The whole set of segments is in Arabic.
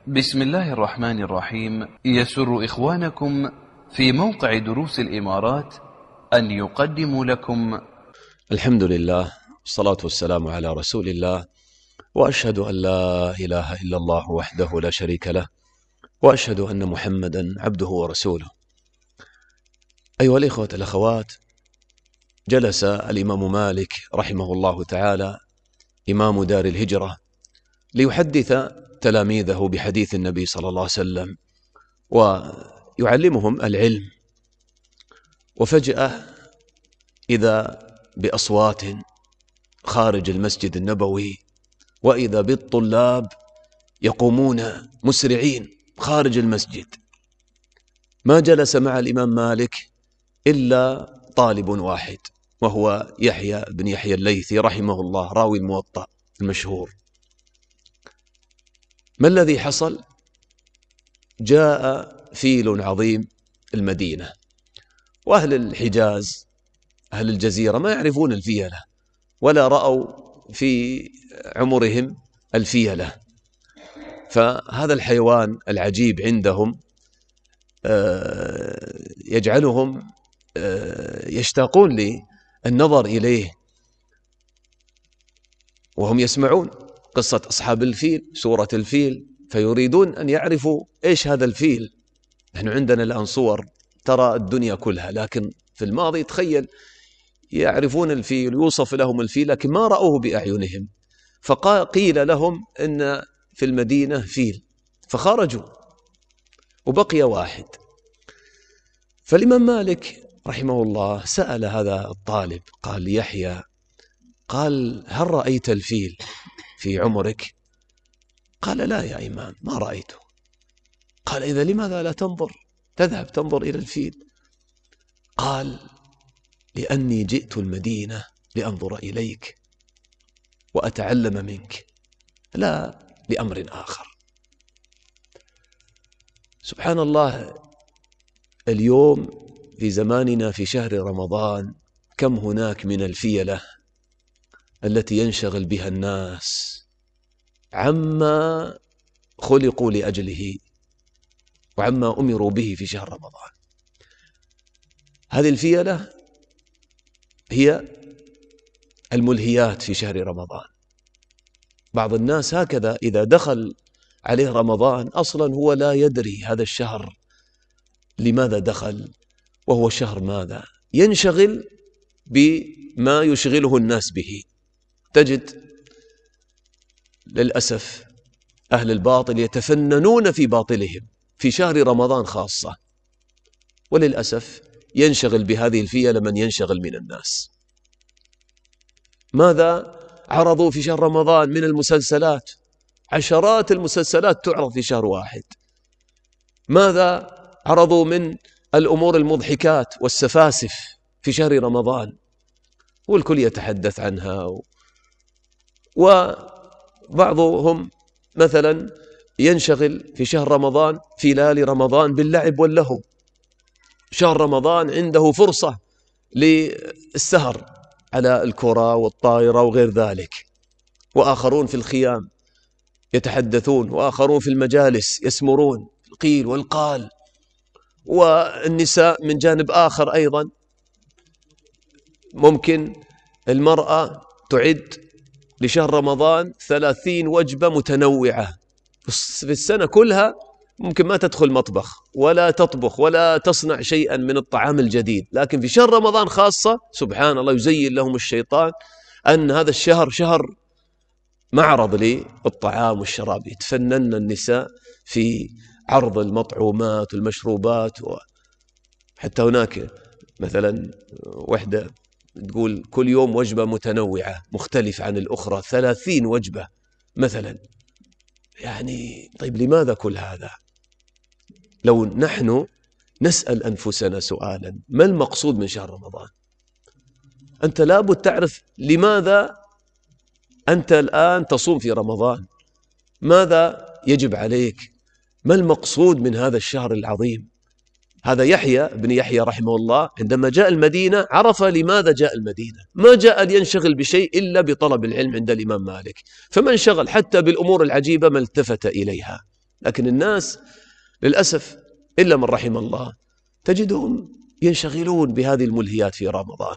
بسم الله الرحمن الرحيم. يسر إخوانكم في موقع دروس الإمارات أن يقدموا لكم الحمد لله والصلاة والسلام على رسول الله، وأشهد أن لا إله إلا الله وحده لا شريك له، وأشهد أن محمدا عبده ورسوله. أيها الإخوة الأخوات، جلس الإمام مالك رحمه الله تعالى إمام دار الهجرة ليحدث تلاميذه بحديث النبي صلى الله عليه وسلم ويعلمهم العلم، وفجأة إذا بأصوات خارج المسجد النبوي، وإذا بالطلاب يقومون مسرعين خارج المسجد. ما جلس مع الإمام مالك إلا طالب واحد، وهو يحيى بن يحيى الليثي رحمه الله، راوي الموطأ المشهور. ما الذي حصل؟ جاء فيل عظيم المدينة، وأهل الحجاز أهل الجزيرة ما يعرفون الفيلة ولا رأوا في عمرهم الفيلة، فهذا الحيوان العجيب عندهم يجعلهم يشتاقون للنظر إليه، وهم يسمعون قصة أصحاب الفيل، سورة الفيل، فيريدون أن يعرفوا إيش هذا الفيل. نحن عندنا الآن صور ترى الدنيا كلها، لكن في الماضي تخيل يعرفون الفيل، يوصف لهم الفيل، لكن ما رأوه بأعينهم. فقيل لهم إن في المدينة فيل، فخرجوا وبقي واحد. فالإمام مالك رحمه الله سأل هذا الطالب، قال: يحيى، قال: هل رأيت الفيل في عمرك؟ قال: لا يا إمام، ما رأيته. قال: إذا لماذا لا تذهب تنظر إلى الفيل؟ قال: لأني جئت المدينة لأنظر إليك وأتعلم منك، لا لأمر آخر. سبحان الله، اليوم في زماننا في شهر رمضان كم هناك من الفيلة التي ينشغل بها الناس عما خلقوا لأجله وعما أمروا به في شهر رمضان. هذه الفيلة هي الملهيات في شهر رمضان. بعض الناس هكذا إذا دخل عليه رمضان أصلا هو لا يدري هذا الشهر لماذا دخل، وهو شهر ماذا، ينشغل بما يشغله الناس به. تجد للأسف أهل الباطل يتفننون في باطلهم في شهر رمضان خاصة، وللأسف ينشغل بهذه الفيلة من ينشغل من الناس. ماذا عرضوا في شهر رمضان من المسلسلات؟ عشرات المسلسلات تعرض في شهر واحد. ماذا عرضوا من الأمور المضحكات والسفاسف في شهر رمضان، والكل يتحدث عنها. وبعضهم مثلا ينشغل في شهر رمضان في ليالي رمضان باللعب واللهو. شهر رمضان عنده فرصة للسهر على الكرة والطائرة وغير ذلك، وآخرون في الخيام يتحدثون، وآخرون في المجالس يسمرون القيل والقال. والنساء من جانب آخر أيضا، ممكن المرأة تعد لشهر رمضان 30 وجبة متنوعة في السنة كلها، ممكن ما تدخل مطبخ ولا تطبخ ولا تصنع شيئا من الطعام الجديد، لكن في شهر رمضان خاصة سبحان الله يزين لهم الشيطان أن هذا الشهر شهر معرض للطعام والشراب. يتفنن النساء في عرض المطعومات والمشروبات، حتى هناك مثلا وحدة تقول كل يوم وجبة متنوعة مختلفة عن الأخرى، 30 وجبة مثلا. يعني طيب لماذا كل هذا؟ لو نحن نسأل أنفسنا سؤالا: ما المقصود من شهر رمضان؟ أنت لابد تعرف لماذا أنت الآن تصوم في رمضان، ماذا يجب عليك، ما المقصود من هذا الشهر العظيم. هذا يحيى بن يحيى رحمه الله عندما جاء المدينة عرف لماذا جاء المدينة، ما جاء لينشغل بشيء إلا بطلب العلم عند الإمام مالك، فمن شغل حتى بالأمور العجيبة ما التفت إليها. لكن الناس للأسف إلا من رحم الله تجدهم ينشغلون بهذه الملهيات في رمضان.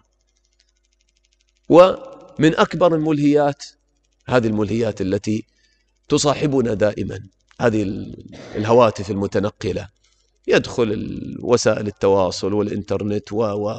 ومن أكبر الملهيات هذه الملهيات التي تصاحبنا دائما، هذه الهواتف المتنقلة، يدخل وسائل التواصل والإنترنت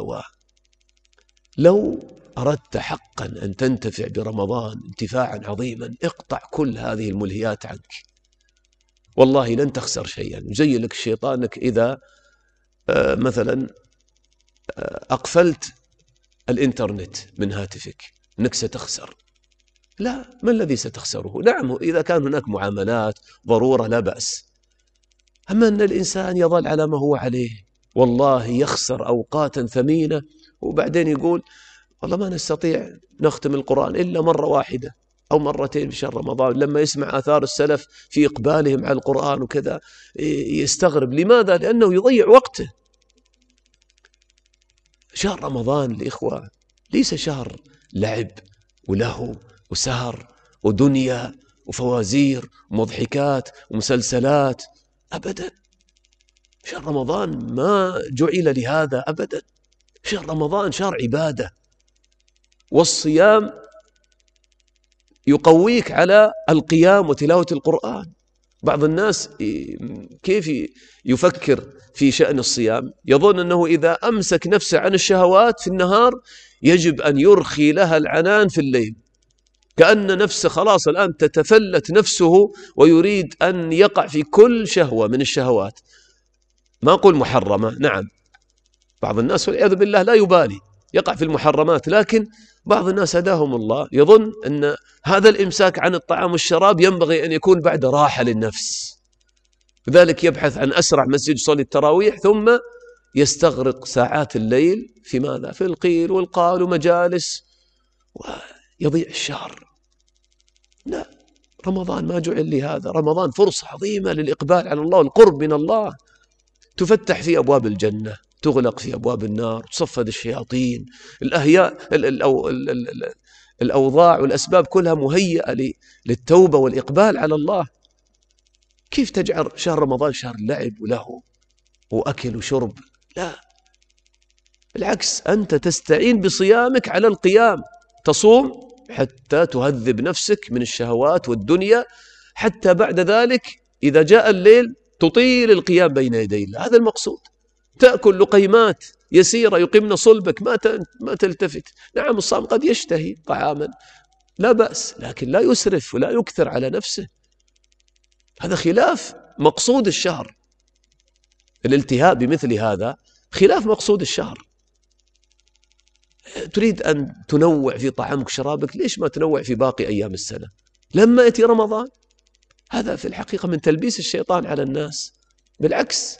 لو أردت حقا أن تنتفع برمضان انتفاعا عظيما اقطع كل هذه الملهيات عنك، والله لن تخسر شيئا. يزين لك الشيطان أنك إذا مثلا أقفلت الإنترنت من هاتفك أنك ستخسر. لا، ما الذي ستخسره؟ نعم إذا كان هناك معاملات ضرورة لا بأس، أما أن الإنسان يظل على ما هو عليه والله يخسر أوقاتا ثمينة، وبعدين يقول والله ما نستطيع نختم القرآن إلا مرة واحدة أو مرتين في شهر رمضان. لما يسمع آثار السلف في إقبالهم على القرآن وكذا يستغرب. لماذا؟ لأنه يضيع وقته. شهر رمضان الإخوة ليس شهر لعب ولهو وسهر ودنيا وفوازير ومضحكات ومسلسلات، أبدا. شهر رمضان ما جعل لهذا أبدا. شهر رمضان شهر عبادة، والصيام يقويك على القيام وتلاوة القرآن. بعض الناس كيف يفكر في شأن الصيام؟ يظن أنه إذا أمسك نفسه عن الشهوات في النهار يجب أن يرخي لها العنان في الليل، كأن نفسه خلاص الآن تتفلت نفسه ويريد أن يقع في كل شهوة من الشهوات. ما أقول محرمة، نعم بعض الناس والعياذ بالله لا يبالي يقع في المحرمات، لكن بعض الناس هداهم الله يظن أن هذا الإمساك عن الطعام والشراب ينبغي أن يكون بعد راحة للنفس، لذلك يبحث عن أسرع مسجد يصلي التراويح ثم يستغرق ساعات الليل في ماذا؟ في القيل والقال ومجالس، ويضيع الشهر. لا، رمضان ما جعل لهذا. رمضان فرصة عظيمة للإقبال على الله والقرب من الله، تفتح في أبواب الجنة، تغلق في أبواب النار، تصفد الشياطين، الأوضاع والأسباب كلها مهيئة للتوبة والإقبال على الله. كيف تجعل شهر رمضان شهر لعب وله وأكل وشرب؟ لا، بالعكس، أنت تستعين بصيامك على القيام، تصوم حتى تهذب نفسك من الشهوات والدنيا، حتى بعد ذلك إذا جاء الليل تطيل القيام بين يدي الله. هذا المقصود. تأكل لقيمات يسيرة يقمن صلبك، ما تلتفت. نعم الصائم قد يشتهي طعاما لا بأس، لكن لا يسرف ولا يكثر على نفسه. هذا خلاف مقصود الشهر. الالتهاء بمثل هذا خلاف مقصود الشهر. تريد أن تنوع في طعامك وشرابك، ليش ما تنوع في باقي أيام السنة؟ لما يأتي رمضان هذا في الحقيقة من تلبيس الشيطان على الناس، بالعكس.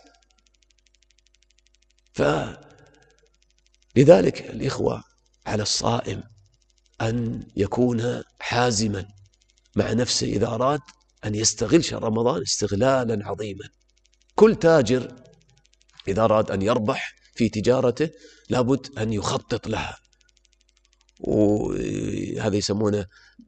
لذلك الإخوة على الصائم أن يكون حازما مع نفسه إذا أراد أن يستغل شهر رمضان استغلالا عظيما. كل تاجر إذا أراد أن يربح في تجارته لابد أن يخطط لها، وهذا يسمونه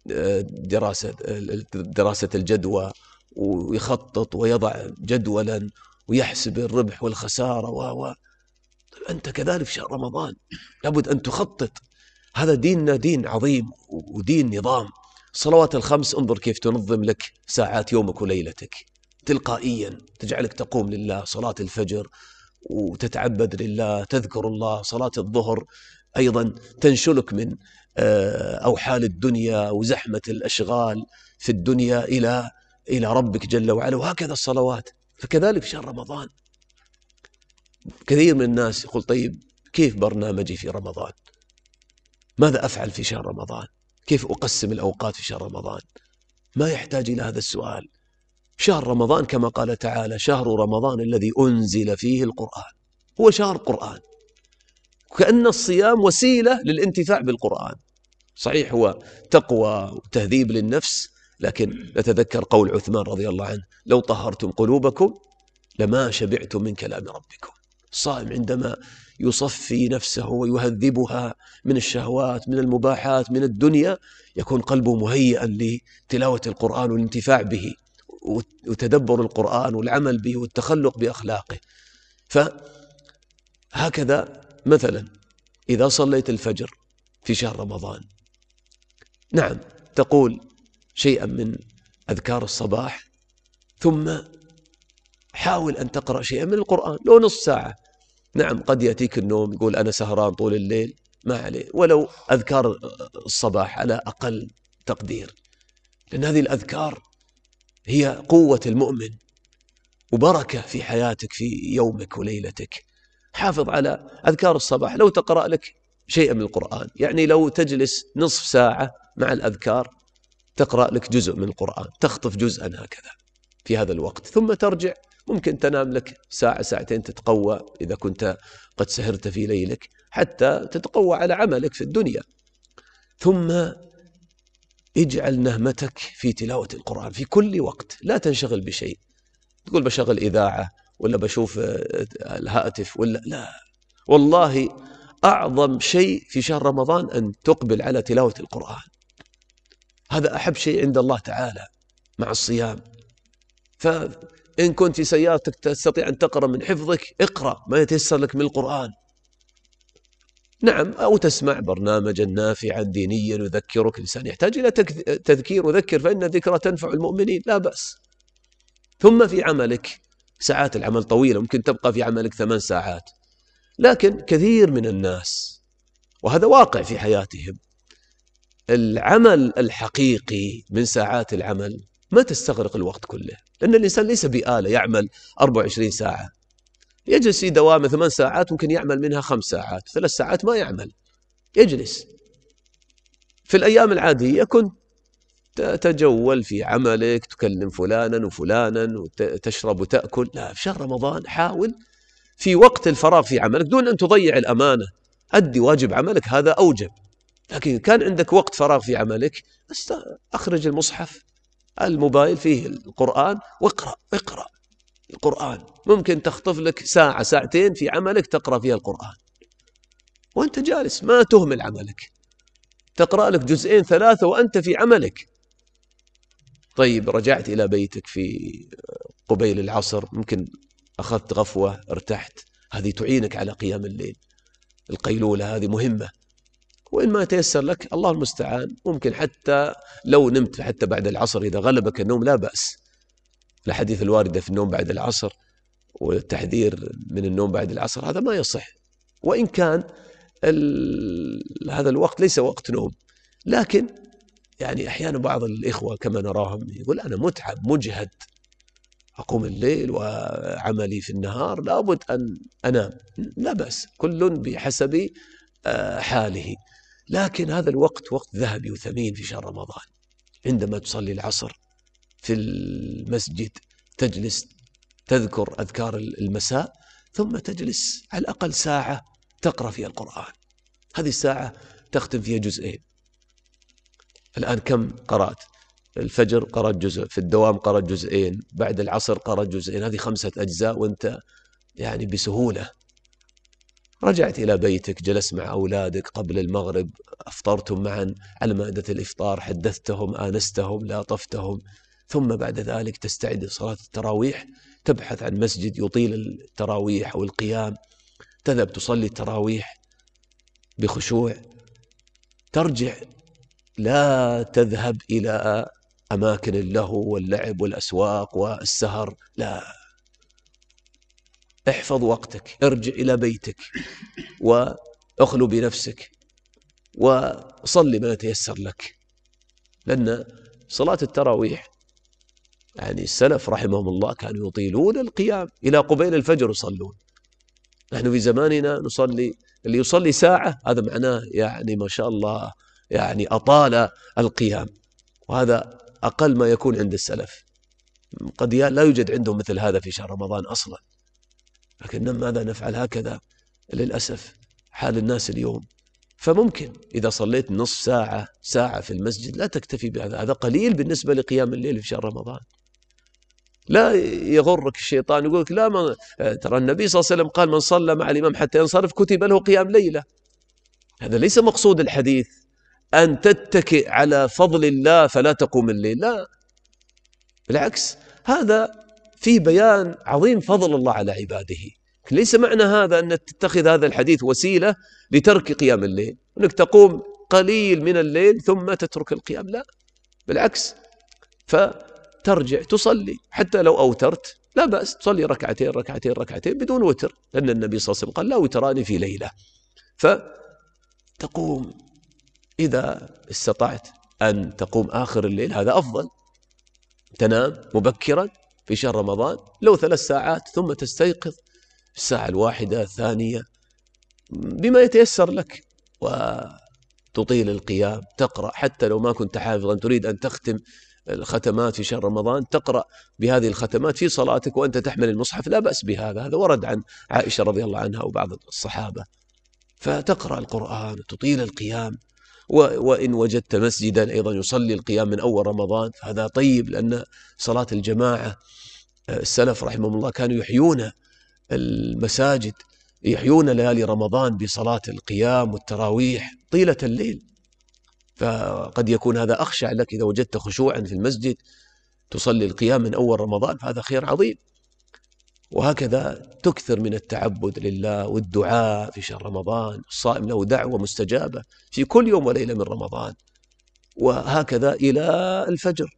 دراسة الجدوى، ويخطط ويضع جدولا ويحسب الربح والخسارة. أنت كذلك في شهر رمضان لابد أن تخطط. هذا ديننا دين عظيم ودين نظام. الصلوات الخمس انظر كيف تنظم لك ساعات يومك وليلتك تلقائيا، تجعلك تقوم لله، صلاة الفجر وتتعبد لله، تذكر الله، صلاة الظهر أيضا تنشلك من أوحال الدنيا وزحمة الأشغال في الدنيا إلى ربك جل وعلا، وهكذا الصلوات. فكذلك في شهر رمضان كثير من الناس يقول طيب كيف برنامجي في رمضان؟ ماذا أفعل في شهر رمضان؟ كيف أقسم الأوقات في شهر رمضان؟ ما يحتاج إلى هذا السؤال. شهر رمضان كما قال تعالى شهر رمضان الذي أنزل فيه القرآن، هو شهر قرآن، كأن الصيام وسيلة للانتفاع بالقرآن. صحيح هو تقوى وتهذيب للنفس، لكن نتذكر قول عثمان رضي الله عنه لو طهرتم قلوبكم لما شبعتم من كلام ربكم. الصائم عندما يصفي نفسه ويهذبها من الشهوات، من المباحات، من الدنيا، يكون قلبه مهيئا لتلاوة القرآن والانتفاع به. وتدبر القرآن والعمل به والتخلق بأخلاقه. فهكذا مثلا إذا صليت الفجر في شهر رمضان، نعم تقول شيئا من أذكار الصباح، ثم حاول أن تقرأ شيئا من القرآن لو نصف ساعة. نعم قد يأتيك النوم يقول أنا سهران طول الليل، ما عليه، ولو أذكار الصباح على أقل تقدير، لأن هذه الأذكار هي قوة المؤمن وبركة في حياتك في يومك وليلتك. حافظ على أذكار الصباح، لو تقرأ لك شيئا من القرآن، يعني لو تجلس نصف ساعة مع الأذكار تقرأ لك جزء من القرآن، تخطف جزءا هكذا في هذا الوقت، ثم ترجع، ممكن تنام لك ساعة ساعتين تتقوى إذا كنت قد سهرت في ليلك حتى تتقوى على عملك في الدنيا. ثم اجعل نهمتك في تلاوة القرآن في كل وقت، لا تنشغل بشيء، تقول بشغل إذاعة ولا بشوف الهاتف ولا لا. والله أعظم شيء في شهر رمضان أن تقبل على تلاوة القرآن، هذا أحب شيء عند الله تعالى مع الصيام. فإن كنت في سيارتك تستطيع أن تقرأ من حفظك، اقرأ ما يتيسر لك من القرآن، نعم، أو تسمع برنامجا نافعا دينيا يذكرك. الإنسان يحتاج إلى تذكير وذكر، فإن الذكرى تنفع المؤمنين، لا بأس. ثم في عملك، ساعات العمل طويلة، ممكن تبقى في عملك 8 ساعات، لكن كثير من الناس، وهذا واقع في حياتهم، العمل الحقيقي من ساعات العمل ما تستغرق الوقت كله، لأن الإنسان ليس بآلة يعمل 24 ساعة، يجلس في دوامه 8 ساعات ممكن يعمل منها 5 ساعات، 3 ساعات ما يعمل، يجلس. في الأيام العادية كنت تتجول في عملك، تكلم فلانا وفلانا وتشرب وتأكل. لا، في شهر رمضان حاول في وقت الفراغ في عملك دون أن تضيع الأمانة، أدي واجب عملك، هذا أوجب. لكن كان عندك وقت فراغ في عملك، أخرج المصحف، الموبايل فيه القرآن، واقرأ القرآن. ممكن تخطف لك ساعة ساعتين في عملك تقرأ فيها القرآن وأنت جالس، ما تهمل عملك، تقرأ لك جزئين 3 وأنت في عملك. طيب رجعت إلى بيتك في قبيل العصر، ممكن أخذت غفوة، ارتحت، هذه تعينك على قيام الليل. القيلولة هذه مهمة، وإن ما تيسر لك الله المستعان، ممكن حتى لو نمت حتى بعد العصر إذا غلبك النوم لا بأس. الحديث الواردة في النوم بعد العصر والتحذير من النوم بعد العصر هذا ما يصح، وإن كان هذا الوقت ليس وقت نوم، لكن يعني أحيانا بعض الإخوة كما نراهم يقول أنا متعب مجهد، أقوم الليل وعملي في النهار، لابد أن أنام. لا بأس، كل بحسب حاله، لكن هذا الوقت وقت ذهبي وثمين في شهر رمضان. عندما تصلي العصر في المسجد تجلس تذكر أذكار المساء، ثم تجلس على الأقل ساعة تقرأ فيها القرآن. هذه الساعة تختم فيها جزئين. الآن كم قرأت؟ الفجر قرأت جزء، في الدوام قرأت جزئين، بعد العصر قرأت جزئين، هذه 5 أجزاء، وأنت يعني بسهولة. رجعت إلى بيتك، جلست مع أولادك قبل المغرب، أفطرتم معا على مائدة الإفطار، حدثتهم، آنستهم، لاطفتهم، ثم بعد ذلك تستعد لصلاة التراويح، تبحث عن مسجد يطيل التراويح أو القيام، تذهب تصلي التراويح بخشوع، ترجع، لا تذهب إلى أماكن اللهو واللعب والأسواق والسهر، لا، احفظ وقتك، ارجع إلى بيتك وأخلو بنفسك وصلي ما يتيسر لك. لأن صلاة التراويح يعني السلف رحمهم الله كانوا يطيلون القيام إلى قبيل الفجر يصلون. نحن في زماننا نصلي، اللي يصلي ساعة هذا معناه يعني ما شاء الله يعني أطال القيام، وهذا أقل ما يكون عند السلف، قد لا يوجد عندهم مثل هذا في شهر رمضان أصلا. لكن ماذا نفعل؟ هكذا للأسف حال الناس اليوم. فممكن إذا صليت نصف ساعة ساعة في المسجد لا تكتفي بهذا، هذا قليل بالنسبة لقيام الليل في شهر رمضان. لا يغرك الشيطان يقول لك لا، ترى النبي صلى الله عليه وسلم قال من صلى مع الإمام حتى ينصرف كتب له قيام ليلة. هذا ليس مقصود الحديث أن تتكئ على فضل الله فلا تقوم الليل، لا، بالعكس، هذا فيه بيان عظيم فضل الله على عباده. ليس معنى هذا أن تتخذ هذا الحديث وسيلة لترك قيام الليل، أنك تقوم قليل من الليل ثم تترك القيام، لا بالعكس، فترجع تصلي حتى لو أوترت لا بأس، تصلي ركعتين بدون وتر، لأن النبي صلى الله عليه وسلم قال لا وتران في ليلة. فتقوم إذا استطعت أن تقوم آخر الليل هذا أفضل، تنام مبكرا في شهر رمضان لو 3 ساعات ثم تستيقظ الساعة 1 2 بما يتيسر لك، وتطيل القيام، تقرأ حتى لو ما كنت حافظا تريد أن تختم الختمات في شهر رمضان، تقرأ بهذه الختمات في صلاتك وأنت تحمل المصحف، لا بأس بهذا، هذا ورد عن عائشة رضي الله عنها وبعض الصحابة. فتقرأ القرآن وتطيل القيام، وإن وجدت مسجدا أيضا يصلي القيام من أول رمضان فهذا طيب، لأن صلاة الجماعة السلف رحمهم الله كانوا يحيون المساجد، يحيون ليالي رمضان بصلاة القيام والتراويح طيلة الليل. فقد يكون هذا أخشع لك إذا وجدت خشوعا في المسجد تصلي القيام من أول رمضان، فهذا خير عظيم. وهكذا تكثر من التعبد لله والدعاء في شهر رمضان، الصائم له دعوة مستجابة في كل يوم وليلة من رمضان، وهكذا إلى الفجر،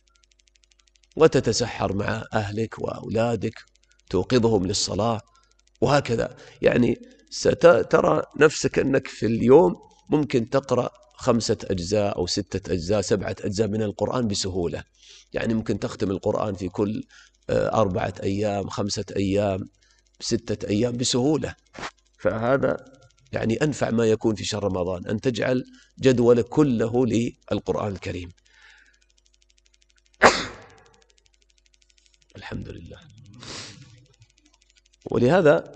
وتتسحر مع أهلك وأولادك توقظهم للصلاة، وهكذا. يعني سترى نفسك أنك في اليوم ممكن تقرأ 5 أجزاء أو 6 أجزاء 7 أجزاء من القرآن بسهولة، يعني ممكن تختم القرآن في كل 4 أيام 5 أيام 6 أيام بسهولة. فهذا يعني أنفع ما يكون في شهر رمضان، أن تجعل جدولك كله للقرآن الكريم. الحمد لله. ولهذا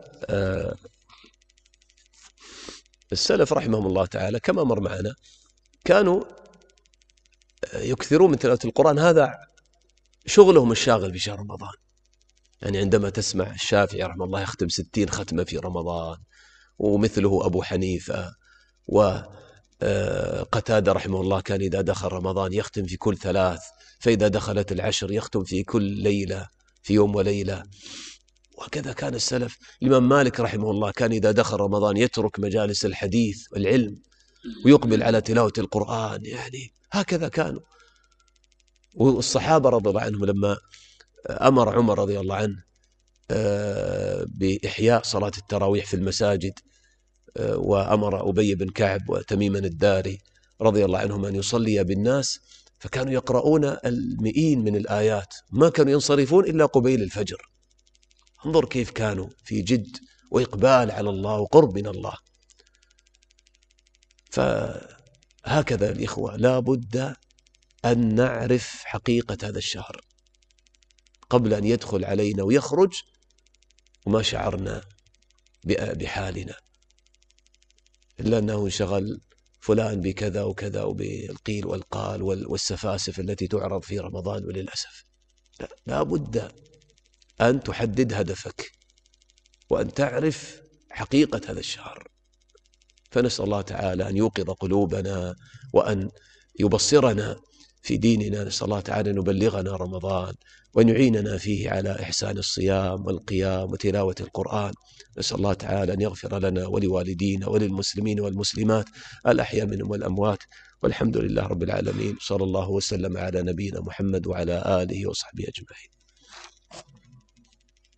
السلف رحمهم الله تعالى كما مر معنا كانوا يكثرون من تلاوة القرآن، هذا شغلهم الشاغل في شهر رمضان. يعني عندما تسمع الشافعي رحمه الله يختم 60 ختمة في رمضان، ومثله أبو حنيفة، وقتادة رحمه الله كان إذا دخل رمضان يختم في كل 3، فإذا دخلت العشر يختم في كل ليلة في يوم وليلة. وكذا كان السلف. الإمام مالك رحمه الله كان إذا دخل رمضان يترك مجالس الحديث والعلم ويقبل على تلاوة القرآن، يعني هكذا كانوا. والصحابة رضي الله عنهم لما أمر عمر رضي الله عنه بإحياء صلاة التراويح في المساجد، وأمر أبي بن كعب وتميما الداري رضي الله عنهم أن يصلي بالناس، فكانوا يقرؤون 100 من الآيات، ما كانوا ينصرفون إلا قبيل الفجر. انظر كيف كانوا في جد وإقبال على الله وقرب من الله. فهكذا الإخوة لا بد أن نعرف حقيقة هذا الشهر قبل أن يدخل علينا ويخرج وما شعرنا بحالنا، إلا أنه انشغل فلان بكذا وكذا وبالقيل والقال والسفاسف التي تعرض في رمضان. وللأسف لا بد أن تحدد هدفك وأن تعرف حقيقة هذا الشهر. فنسأل الله تعالى أن يوقظ قلوبنا وأن يبصرنا في ديننا. نسأل الله تعالى أن يبلغنا رمضان وأن يعيننا فيه على إحسان الصيام والقيام وتلاوة القرآن. نسأل الله تعالى أن يغفر لنا ولوالدينا وللمسلمين والمسلمات الأحياء منهم والأموات، والحمد لله رب العالمين. صلى الله وسلم على نبينا محمد وعلى آله وصحبه أجمعين.